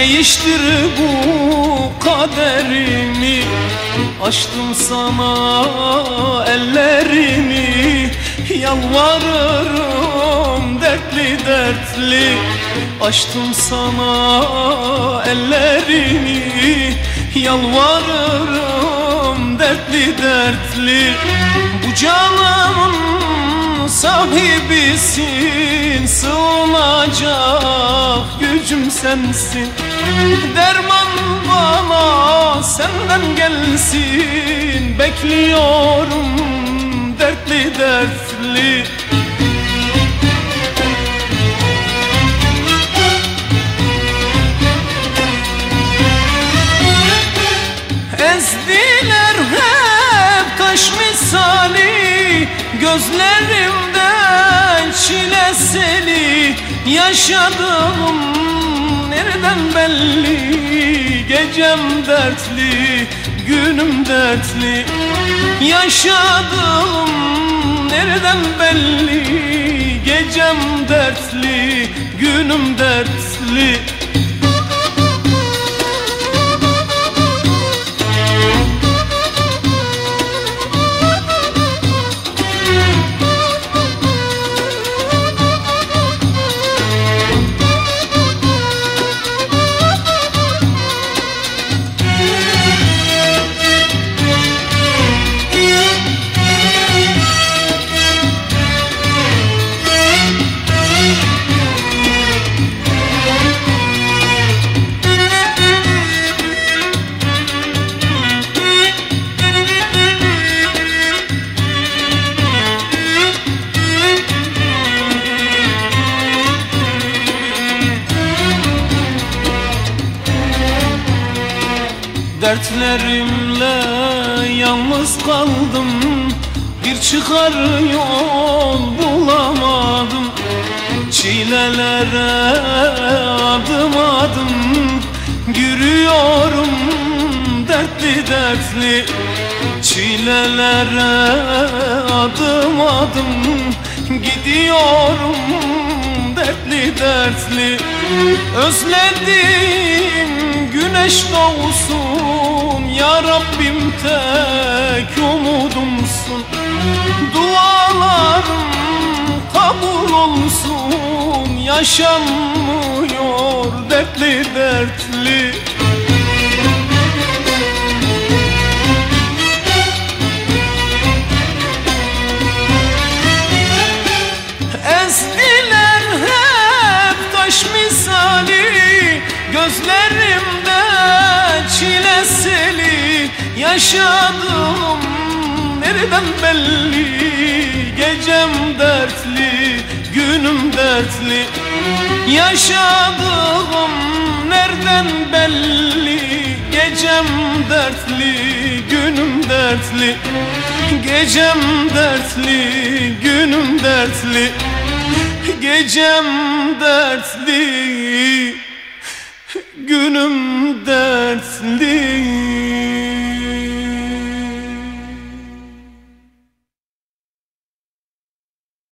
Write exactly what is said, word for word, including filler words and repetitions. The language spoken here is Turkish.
Değiştir bu kaderimi. Açtım sana ellerimi, yalvarırım dertli dertli. Açtım sana ellerimi, yalvarırım dertli dertli. Bu canımın sahibisin, sığınacak gücüm sensin. Derman bana senden gelsin, bekliyorum dertli dertli. Ezdiler hep taş misali, gözlerimden çile seli. Yaşadığım nereden belli, gecem dertli, günüm dertli. Yaşadığım nereden belli, gecem dertli, günüm dertli. Dertlerimle yalnız kaldım, bir çıkar yol bulamadım. Çilelere adım adım yürüyorum dertli dertli. Çilelere adım adım gidiyorum dertli dertli. Özledim güneş doğsun, ya Rabbim tek umudumsun. Dualarım kabul olsun, yaşanmıyor dertli dertli. Ezdiler hep taş misali, gözlerimde çile seli. Yaşadığım nereden belli, gecem dertli, günüm dertli. Yaşadığım nereden belli, gecem dertli, günüm dertli. Gecem dertli, günüm dertli. Gecem dertli, günüm dertli.